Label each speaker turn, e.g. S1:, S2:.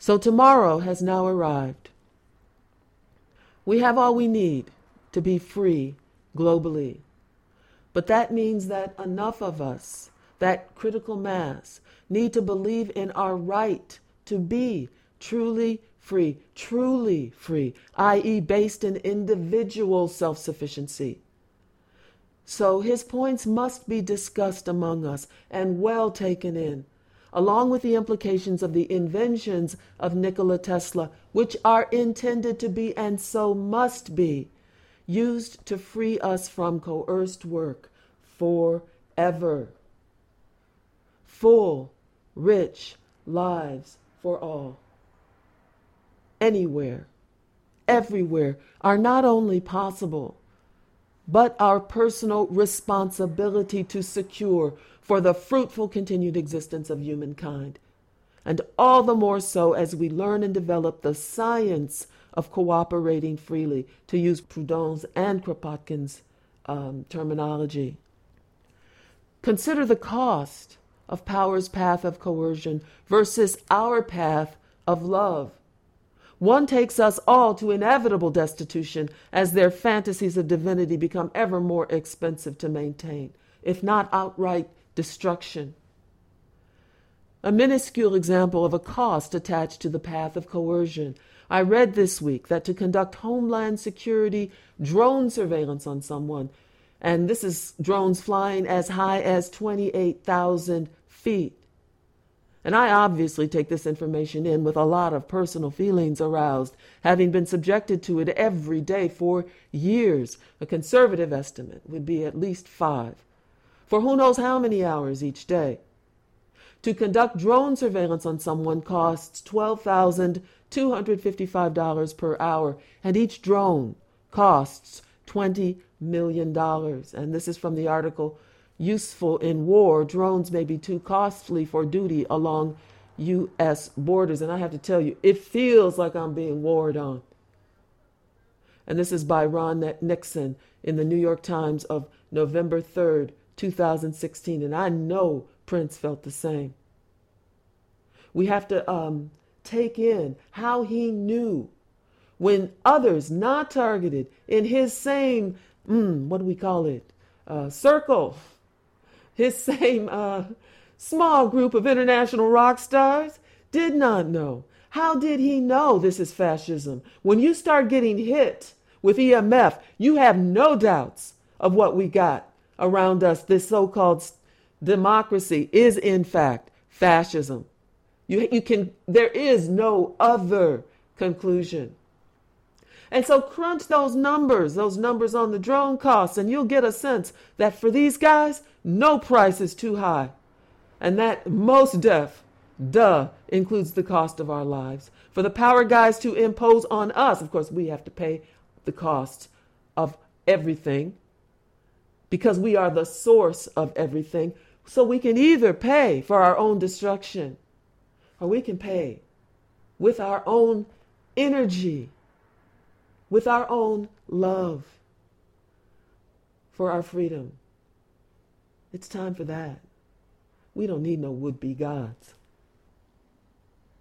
S1: So tomorrow has now arrived. We have all we need to be free globally. But that means that enough of us, that critical mass, need to believe in our right to be truly free, i.e. based in individual self-sufficiency. So his points must be discussed among us and well taken in, along with the implications of the inventions of Nikola Tesla, which are intended to be, and so must be, used to free us from coerced work forever. Full, rich lives for all. Anywhere, everywhere are not only possible, but our personal responsibility to secure for the fruitful continued existence of humankind. And all the more so as we learn and develop the science of cooperating freely, to use Proudhon's and Kropotkin's terminology. Consider the cost of power's path of coercion versus our path of love. One takes us all to inevitable destitution as their fantasies of divinity become ever more expensive to maintain, if not outright destruction. A minuscule example of a cost attached to the path of coercion. I read this week that to conduct Homeland Security drone surveillance on someone, and this is drones flying as high as 28,000 feet. And I obviously take this information in with a lot of personal feelings aroused, having been subjected to it every day for years. A conservative estimate would be at least 5, for who knows how many hours each day. To conduct drone surveillance on someone costs $12,255 per hour, and each drone costs $20 million. And this is from the article, Useful in War, Drones May Be Too Costly for Duty Along U.S. Borders. And I have to tell you, it feels like I'm being warred on. And this is by Ron Nixon in the New York Times of November 3rd, 2016. And I know Prince felt the same. We have to take in how he knew when others not targeted in his same, circle, his same small group of international rock stars did not know. How did he know this is fascism? When you start getting hit with EMF, you have no doubts of what we got around us. This so-called democracy is in fact fascism. There is no other conclusion. And so crunch those numbers on the drone costs, and you'll get a sense that for these guys, no price is too high. And that most includes the cost of our lives. For the power guys to impose on us, of course, we have to pay the cost of everything because we are the source of everything. So we can either pay for our own destruction or we can pay with our own energy, with our own love for our freedom. It's time for that. We don't need no would-be gods.